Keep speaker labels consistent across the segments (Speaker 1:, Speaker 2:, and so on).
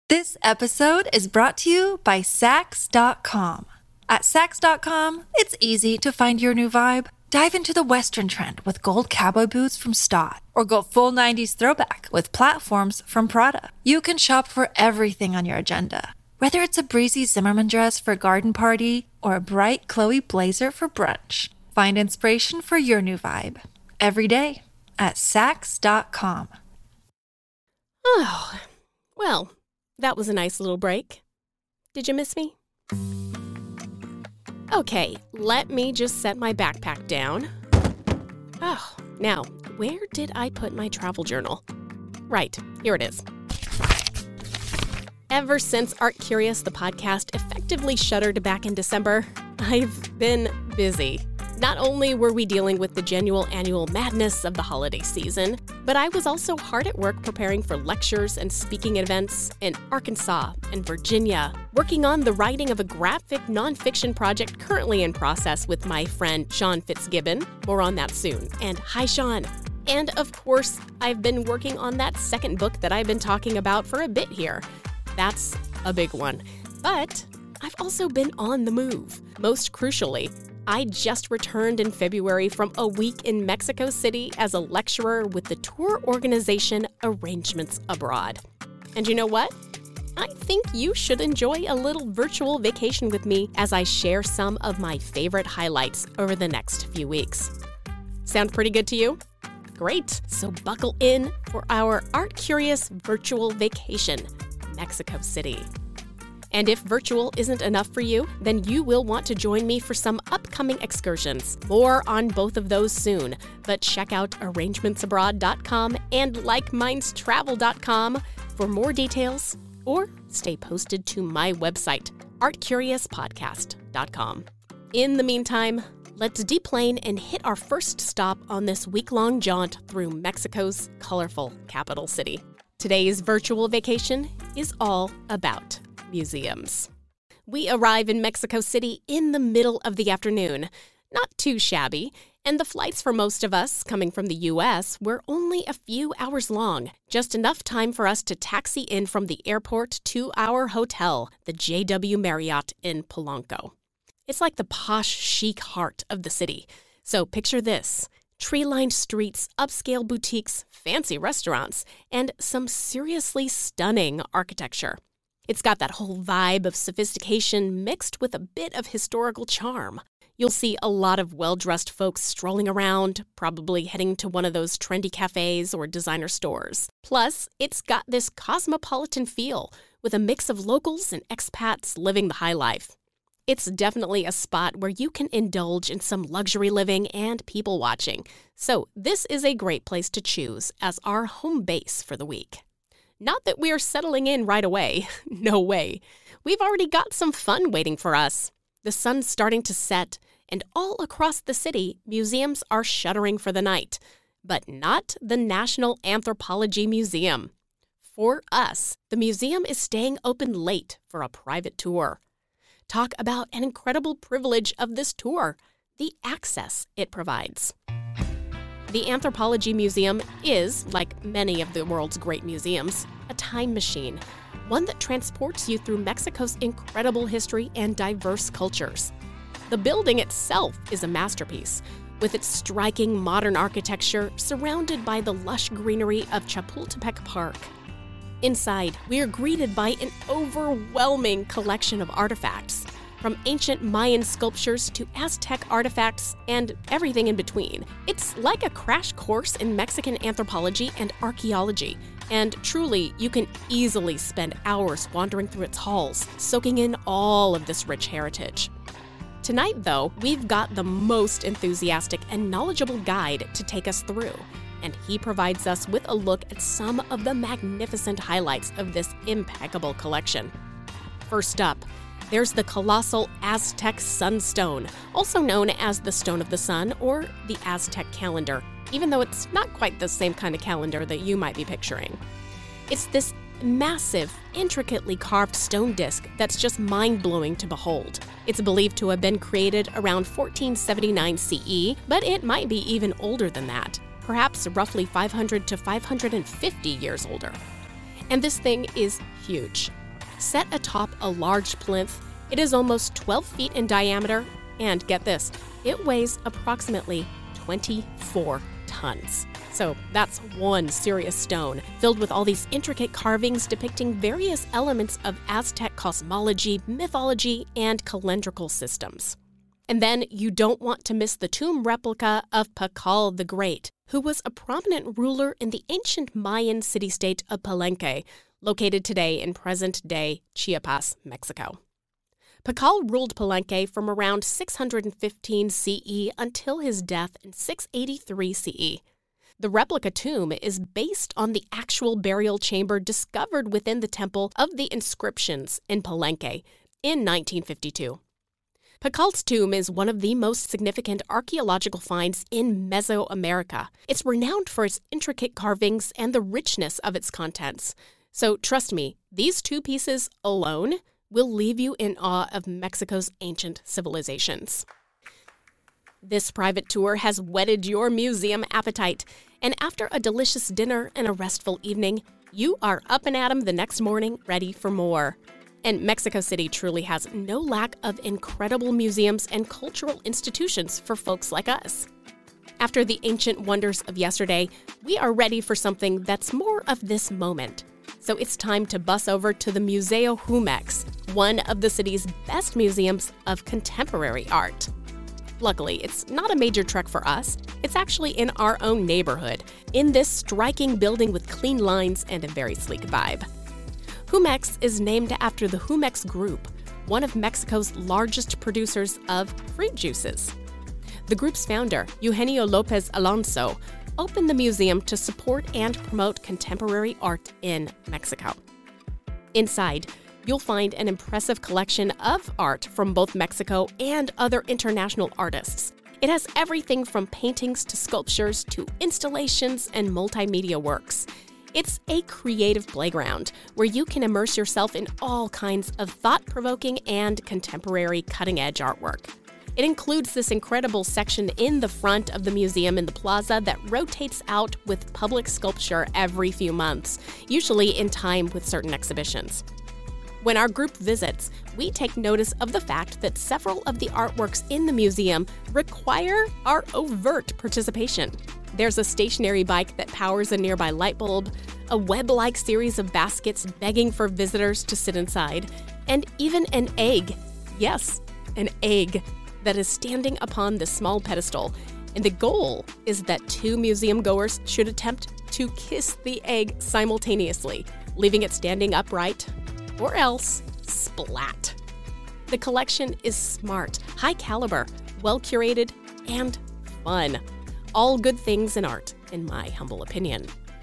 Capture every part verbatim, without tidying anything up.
Speaker 1: This episode is brought to you by Sax dot com. At Sax dot com, it's easy to find your new vibe. Dive into the Western trend with gold cowboy boots from Stott, or go full nineties throwback with platforms from Prada. You can shop for everything on your agenda, whether it's a breezy Zimmermann dress for a garden party or a bright Chloe blazer for brunch. Find inspiration for your new vibe every day at Sax dot com.
Speaker 2: Oh, well, that was a nice little break. Did you miss me? Okay, let me just set my backpack down. Oh, now, where did I put my travel journal? Right, here it is. Ever since Art Curious, the podcast, effectively shuttered back in December, I've been busy. Not only were we dealing with the genuine annual madness of the holiday season, but I was also hard at work preparing for lectures and speaking events in Arkansas and Virginia, working on the writing of a graphic nonfiction project currently in process with my friend Sean Fitzgibbon. More on that soon. And hi, Sean. And of course, I've been working on that second book that I've been talking about for a bit here. That's a big one. But I've also been on the move. Most crucially, I just returned in February from a week in Mexico City as a lecturer with the tour organization Arrangements Abroad. And you know what? I think you should enjoy a little virtual vacation with me as I share some of my favorite highlights over the next few weeks. Sound pretty good to you? Great! So buckle in for our Art Curious virtual vacation, Mexico City. And if virtual isn't enough for you, then you will want to join me for some upcoming excursions. More on both of those soon, but check out arrangements abroad dot com and like minds travel dot com for more details, or stay posted to my website, art curious podcast dot com. In the meantime, let's deplane and hit our first stop on this week-long jaunt through Mexico's colorful capital city. Today's virtual vacation is all about museums. We arrive in Mexico City in the middle of the afternoon. Not too shabby, and the flights for most of us coming from the U S were only a few hours long, just enough time for us to taxi in from the airport to our hotel, the J W Marriott in Polanco. It's like the posh, chic heart of the city. So picture this: tree-lined streets, upscale boutiques, fancy restaurants, and some seriously stunning architecture. It's got that whole vibe of sophistication mixed with a bit of historical charm. You'll see a lot of well-dressed folks strolling around, probably heading to one of those trendy cafes or designer stores. Plus, it's got this cosmopolitan feel with a mix of locals and expats living the high life. It's definitely a spot where you can indulge in some luxury living and people watching. So this is a great place to choose as our home base for the week. Not that we're settling in right away. No way. We've already got some fun waiting for us. The sun's starting to set, and all across the city, museums are shuttering for the night. But not the National Anthropology Museum. For us, the museum is staying open late for a private tour. Talk about an incredible privilege of this tour, the access it provides. The Anthropology Museum is, like many of the world's great museums, a time machine, one that transports you through Mexico's incredible history and diverse cultures. The building itself is a masterpiece, with its striking modern architecture surrounded by the lush greenery of Chapultepec Park. Inside, we are greeted by an overwhelming collection of artifacts, from ancient Mayan sculptures to Aztec artifacts and everything in between. It's like a crash course in Mexican anthropology and archaeology, and truly, you can easily spend hours wandering through its halls, soaking in all of this rich heritage. Tonight, though, we've got the most enthusiastic and knowledgeable guide to take us through, and he provides us with a look at some of the magnificent highlights of this impeccable collection. First up, there's the colossal Aztec Sunstone, also known as the Stone of the Sun or the Aztec calendar, even though it's not quite the same kind of calendar that you might be picturing. It's this massive, intricately carved stone disc that's just mind-blowing to behold. It's believed to have been created around fourteen seventy-nine C E, but it might be even older than that, perhaps roughly five hundred to five hundred fifty years older. And this thing is huge. Set atop a large plinth, it is almost twelve feet in diameter, and get this, it weighs approximately twenty-four tons. So that's one serious stone, filled with all these intricate carvings depicting various elements of Aztec cosmology, mythology, and calendrical systems. And then you don't want to miss the tomb replica of Pakal the Great, who was a prominent ruler in the ancient Mayan city-state of Palenque, located today in present-day Chiapas, Mexico. Pakal ruled Palenque from around six hundred fifteen C E until his death in six eighty-three C E. The replica tomb is based on the actual burial chamber discovered within the Temple of the Inscriptions in Palenque in nineteen fifty-two. Pakal's tomb is one of the most significant archaeological finds in Mesoamerica. It's renowned for its intricate carvings and the richness of its contents. So trust me, these two pieces alone will leave you in awe of Mexico's ancient civilizations. This private tour has whetted your museum appetite, and after a delicious dinner and a restful evening, you are up and at 'em the next morning ready for more. And Mexico City truly has no lack of incredible museums and cultural institutions for folks like us. After the ancient wonders of yesterday, we are ready for something that's more of this moment. So it's time to bus over to the Museo Jumex, one of the city's best museums of contemporary art. Luckily, it's not a major trek for us. It's actually in our own neighborhood, in this striking building with clean lines and a very sleek vibe. Jumex is named after the Jumex Group, one of Mexico's largest producers of fruit juices. The group's founder, Eugenio Lopez Alonso, opened the museum to support and promote contemporary art in Mexico. Inside, you'll find an impressive collection of art from both Mexico and other international artists. It has everything from paintings to sculptures to installations and multimedia works. It's a creative playground where you can immerse yourself in all kinds of thought-provoking and contemporary cutting-edge artwork. It includes this incredible section in the front of the museum in the plaza that rotates out with public sculpture every few months, usually in time with certain exhibitions. When our group visits, we take notice of the fact that several of the artworks in the museum require our overt participation. There's a stationary bike that powers a nearby light bulb, a web-like series of baskets begging for visitors to sit inside, and even an egg. Yes, an egg that is standing upon this small pedestal. And the goal is that two museum goers should attempt to kiss the egg simultaneously, leaving it standing upright, or else splat. The collection is smart, high caliber, well curated, and fun. All good things in art, in my humble opinion.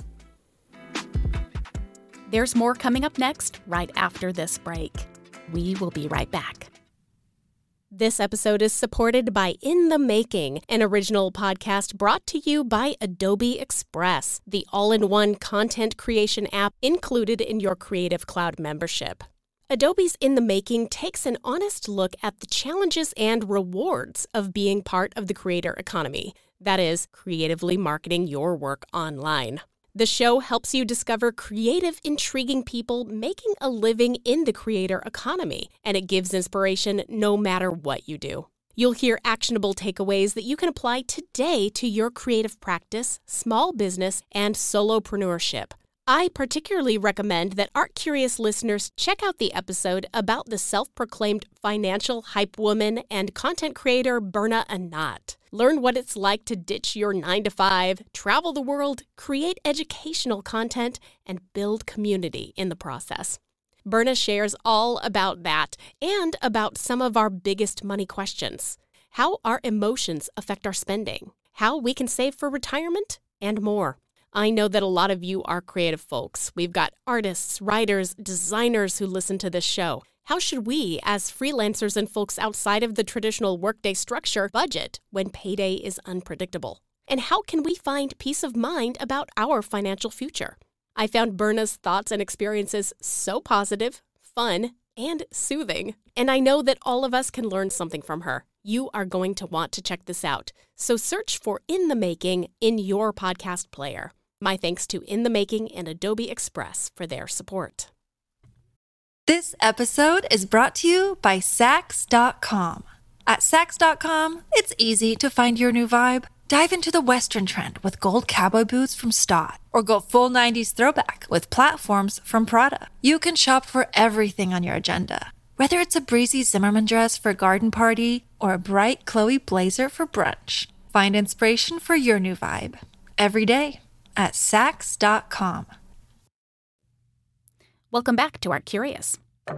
Speaker 3: There's more coming up next, right after this break. We will be right back.
Speaker 2: This episode is supported by In the Making, an original podcast brought to you by Adobe Express, the all-in-one content creation app included in your Creative Cloud membership. Adobe's In the Making takes an honest look at the challenges and rewards of being part of the creator economy, that is, creatively marketing your work online. The show helps you discover creative, intriguing people making a living in the creator economy, and it gives inspiration no matter what you do. You'll hear actionable takeaways that you can apply today to your creative practice, small business, and solopreneurship. I particularly recommend that art-curious listeners check out the episode about the self-proclaimed financial hype woman and content creator Berna Anat. Learn what it's like to ditch your nine to five, travel the world, create educational content, and build community in the process. Berna shares all about that and about some of our biggest money questions. How our emotions affect our spending, how we can save for retirement, and more. I know that a lot of you are creative folks. We've got artists, writers, designers who listen to this show. How should we, as freelancers and folks outside of the traditional workday structure, budget when payday is unpredictable? And how can we find peace of mind about our financial future? I found Berna's thoughts and experiences so positive, fun, and soothing. And I know that all of us can learn something from her. You are going to want to check this out. So search for In the Making in your podcast player. My thanks to In the Making and Adobe Express for their support.
Speaker 1: This episode is brought to you by Sax dot com. At Sax dot com, it's easy to find your new vibe. Dive into the Western trend with gold cowboy boots from Stott, or go full nineties throwback with platforms from Prada. You can shop for everything on your agenda, whether it's a breezy Zimmermann dress for a garden party or a bright Chloe blazer for brunch. Find inspiration for your new vibe every day at Sax dot com.
Speaker 3: Welcome back to Art Curious.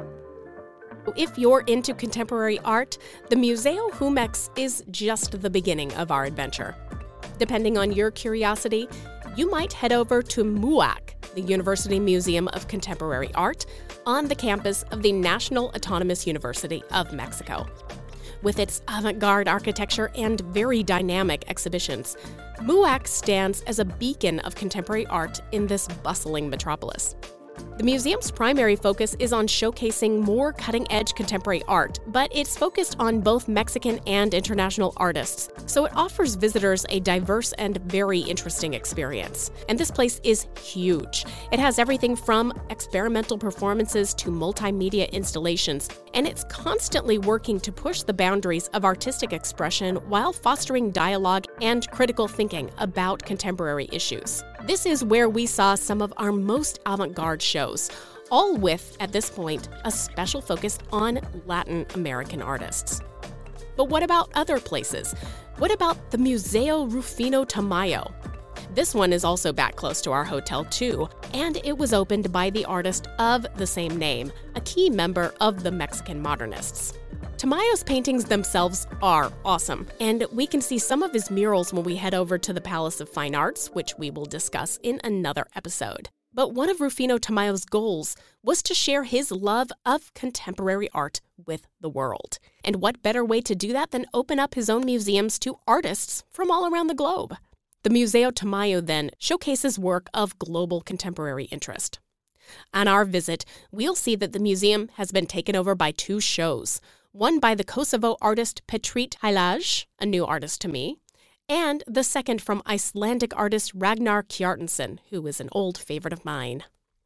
Speaker 2: If you're into contemporary art, the Museo Jumex is just the beginning of our adventure. Depending on your curiosity, you might head over to MUAC, the University Museum of Contemporary Art, on the campus of the National Autonomous University of Mexico. With its avant-garde architecture and very dynamic exhibitions, MUAC stands as a beacon of contemporary art in this bustling metropolis. The museum's primary focus is on showcasing more cutting-edge contemporary art, but it's focused on both Mexican and international artists, so it offers visitors a diverse and very interesting experience. And this place is huge. It has everything from experimental performances to multimedia installations, and it's constantly working to push the boundaries of artistic expression while fostering dialogue and critical thinking about contemporary issues. This is where we saw some of our most avant-garde shows, all with, at this point, a special focus on Latin American artists. But what about other places? What about the Museo Rufino Tamayo? This one is also back close to our hotel too, and it was opened by the artist of the same name, a key member of the Mexican modernists. Tamayo's paintings themselves are awesome, and we can see some of his murals when we head over to the Palace of Fine Arts, which we will discuss in another episode. But one of Rufino Tamayo's goals was to share his love of contemporary art with the world. And what better way to do that than open up his own museums to artists from all around the globe? The Museo Tamayo then showcases work of global contemporary interest. On our visit, we'll see that the museum has been taken over by two shows. One by the Kosovo artist Petrit Hajlaj, a new artist to me, and the second from Icelandic artist Ragnar Kjartansson, who is an old favorite of mine.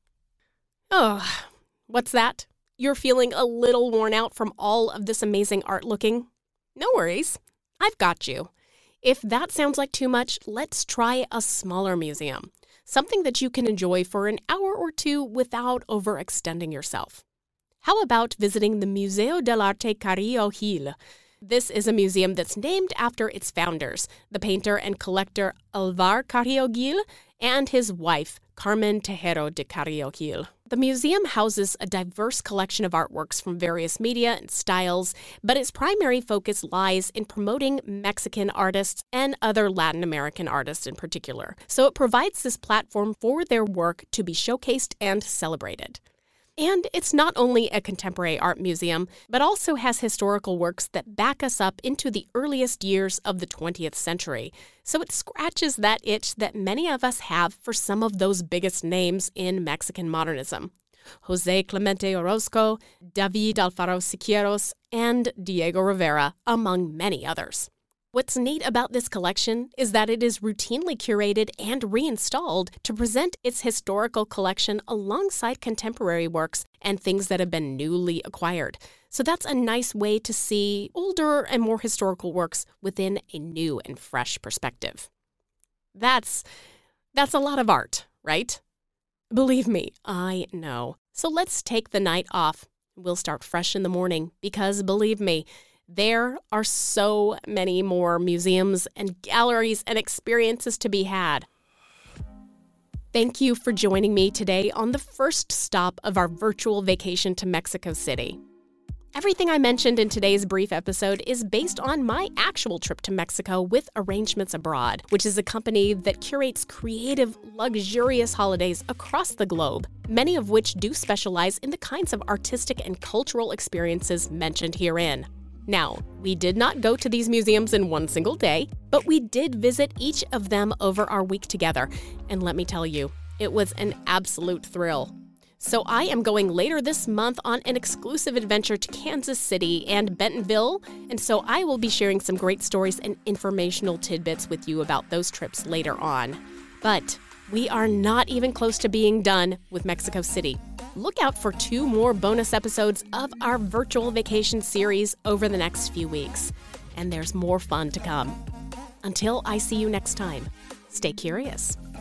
Speaker 2: Oh, what's that? You're feeling a little worn out from all of this amazing art looking? No worries, I've got you. If that sounds like too much, let's try a smaller museum, something that you can enjoy for an hour or two without overextending yourself. How about visiting the Museo del Arte Carrillo Gil? This is a museum that's named after its founders, the painter and collector Alvar Carrillo Gil and his wife, Carmen Tejero de Carrillo Gil. The museum houses a diverse collection of artworks from various media and styles, but its primary focus lies in promoting Mexican artists and other Latin American artists in particular. So it provides this platform for their work to be showcased and celebrated. And it's not only a contemporary art museum, but also has historical works that back us up into the earliest years of the twentieth century. So it scratches that itch that many of us have for some of those biggest names in Mexican modernism. José Clemente Orozco, David Alfaro Siqueiros, and Diego Rivera, among many others. What's neat about this collection is that it is routinely curated and reinstalled to present its historical collection alongside contemporary works and things that have been newly acquired. So that's a nice way to see older and more historical works within a new and fresh perspective. That's, that's a lot of art, right? Believe me, I know. So let's take the night off. We'll start fresh in the morning because, believe me, there are so many more museums and galleries and experiences to be had. Thank you for joining me today on the first stop of our virtual vacation to Mexico City. Everything I mentioned in today's brief episode is based on my actual trip to Mexico with Arrangements Abroad, which is a company that curates creative, luxurious holidays across the globe, many of which do specialize in the kinds of artistic and cultural experiences mentioned herein. Now, we did not go to these museums in one single day, but we did visit each of them over our week together. And let me tell you, it was an absolute thrill. So I am going later this month on an exclusive adventure to Kansas City and Bentonville, and so I will be sharing some great stories and informational tidbits with you about those trips later on. But We are not even close to being done with Mexico City. Look out for two more bonus episodes of our virtual vacation series over the next few weeks. And there's more fun to come. Until I see you next time, stay curious.